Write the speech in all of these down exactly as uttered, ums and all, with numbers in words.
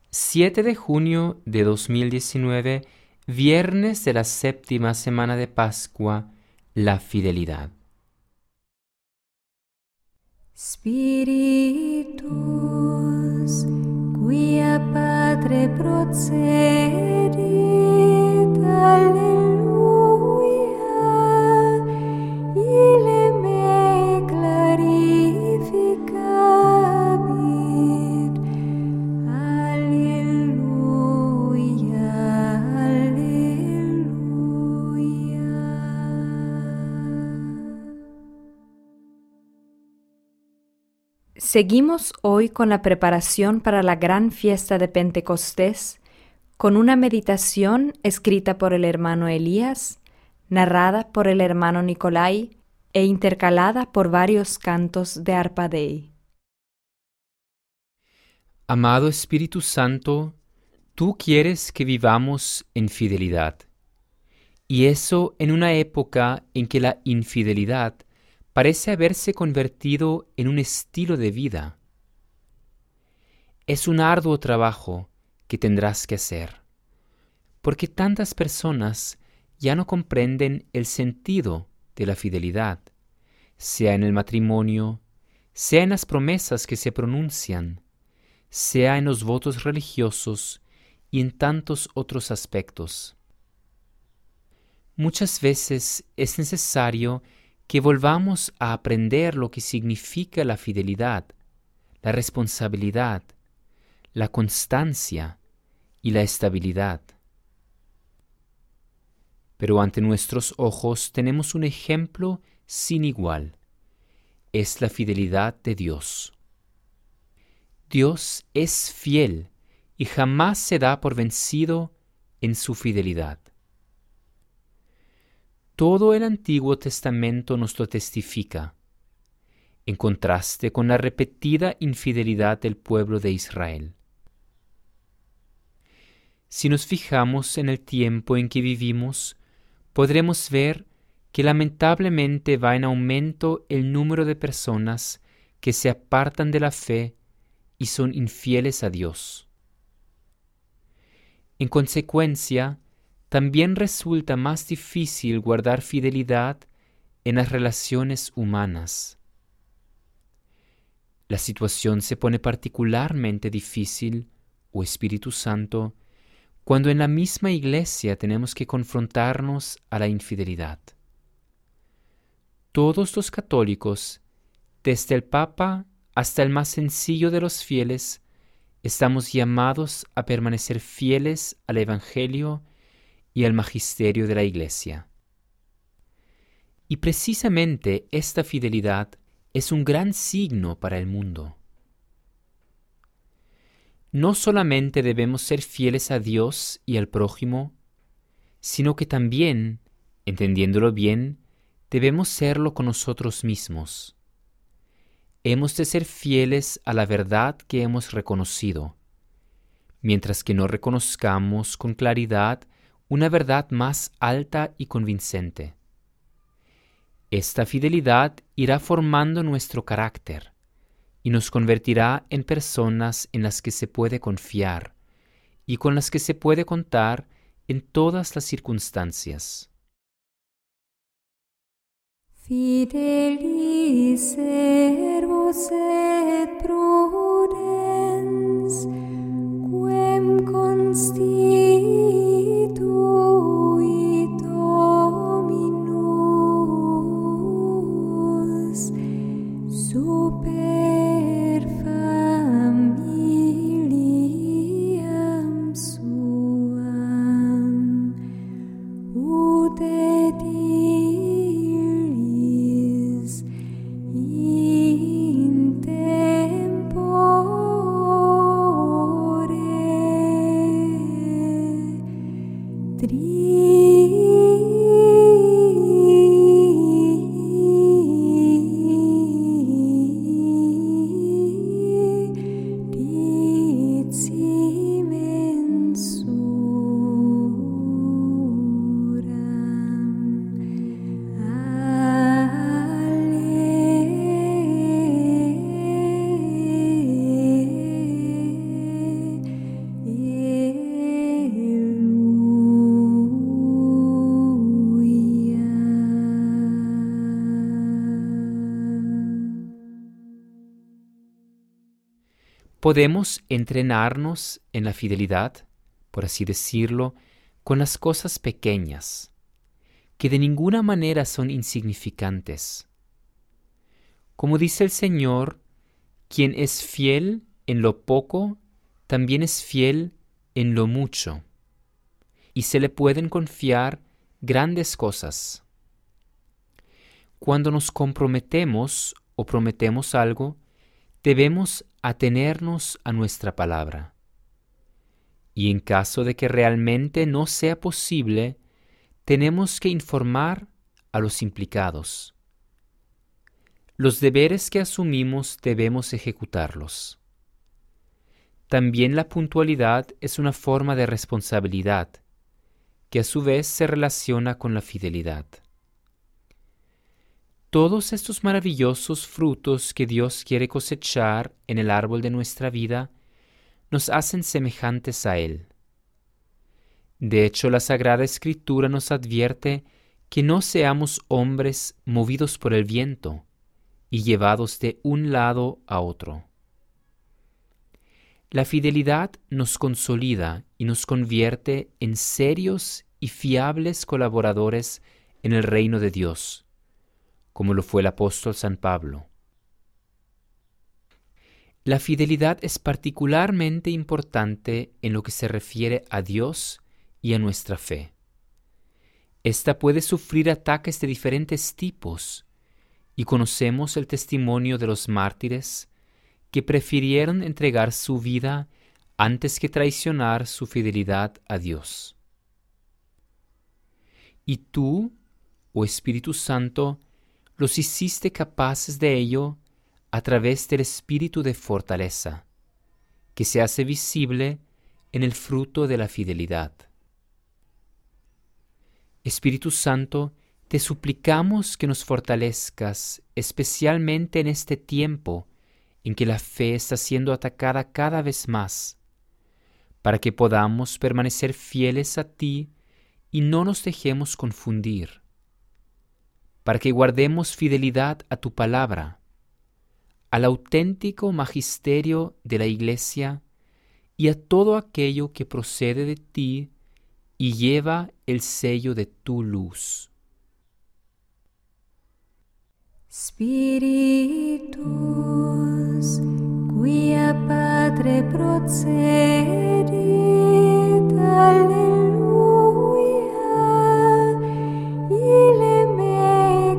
siete de junio de dos mil diecinueve, viernes de la séptima semana de Pascua, la fidelidad. Spiritus, quia Patre procedit, alleluia, ille me clarificabit, alleluia, alleluia. Seguimos hoy con la preparación para la gran fiesta de Pentecostés, con una meditación escrita por el hermano Elías, narrada por el hermano Nicolai e intercalada por varios cantos de Arpa Dei. Amado Espíritu Santo, tú quieres que vivamos en fidelidad, y eso en una época en que la infidelidad parece haberse convertido en un estilo de vida. Es un arduo trabajo que tendrás que hacer, porque tantas personas ya no comprenden el sentido de la fidelidad, sea en el matrimonio, sea en las promesas que se pronuncian, sea en los votos religiosos y en tantos otros aspectos. Muchas veces es necesario que volvamos a aprender lo que significa la fidelidad, la responsabilidad, la constancia y la estabilidad. Pero ante nuestros ojos tenemos un ejemplo sin igual. Es la fidelidad de Dios. Dios es fiel y jamás se da por vencido en su fidelidad. Todo el Antiguo Testamento nos lo testifica, en contraste con la repetida infidelidad del pueblo de Israel. Si nos fijamos en el tiempo en que vivimos, podremos ver que lamentablemente va en aumento el número de personas que se apartan de la fe y son infieles a Dios. En consecuencia, también resulta más difícil guardar fidelidad en las relaciones humanas. La situación se pone particularmente difícil, oh Espíritu Santo, cuando en la misma iglesia tenemos que confrontarnos a la infidelidad. Todos los católicos, desde el Papa hasta el más sencillo de los fieles, estamos llamados a permanecer fieles al Evangelio y al magisterio de la Iglesia. Y precisamente esta fidelidad es un gran signo para el mundo. No solamente debemos ser fieles a Dios y al prójimo, sino que también, entendiéndolo bien, debemos serlo con nosotros mismos. Hemos de ser fieles a la verdad que hemos reconocido, mientras que no reconozcamos con claridad una verdad más alta y convincente. Esta fidelidad irá formando nuestro carácter y nos convertirá en personas en las que se puede confiar y con las que se puede contar en todas las circunstancias. Fidelis servus et prudens, quem constituit Dominus super familiam suam, ut et illis in tempore Podemos entrenarnos en la fidelidad, por así decirlo, con las cosas pequeñas, que de ninguna manera son insignificantes. Como dice el Señor, quien es fiel en lo poco, también es fiel en lo mucho, y se le pueden confiar grandes cosas. Cuando nos comprometemos o prometemos algo, debemos atenernos a nuestra palabra. Y en caso de que realmente no sea posible, tenemos que informar a los implicados. Los deberes que asumimos debemos ejecutarlos. También la puntualidad es una forma de responsabilidad, que a su vez se relaciona con la fidelidad. Todos estos maravillosos frutos que Dios quiere cosechar en el árbol de nuestra vida nos hacen semejantes a Él. De hecho, la Sagrada Escritura nos advierte que no seamos hombres movidos por el viento y llevados de un lado a otro. La fidelidad nos consolida y nos convierte en serios y fiables colaboradores en el reino de Dios, como lo fue el apóstol San Pablo. La fidelidad es particularmente importante en lo que se refiere a Dios y a nuestra fe. Esta puede sufrir ataques de diferentes tipos, y conocemos el testimonio de los mártires que prefirieron entregar su vida antes que traicionar su fidelidad a Dios. Y tú, oh Espíritu Santo, los hiciste capaces de ello a través del espíritu de fortaleza, que se hace visible en el fruto de la fidelidad. Espíritu Santo, te suplicamos que nos fortalezcas, especialmente en este tiempo en que la fe está siendo atacada cada vez más, para que podamos permanecer fieles a ti y no nos dejemos confundir, para que guardemos fidelidad a tu palabra, al auténtico magisterio de la Iglesia y a todo aquello que procede de ti y lleva el sello de tu luz. Spiritus, quia Patre procedit, alleluia, ille me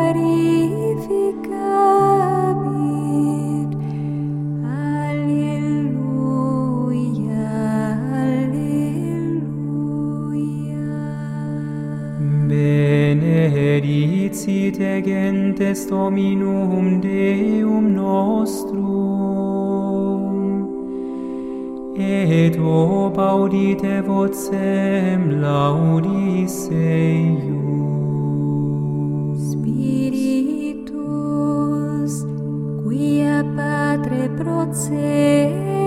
clarificabit, alleluia, alleluia. Benedicit gentes Dominum Deum nostrum, et ob audite vocem laudis eius. Spiritus, quia Patre procedit,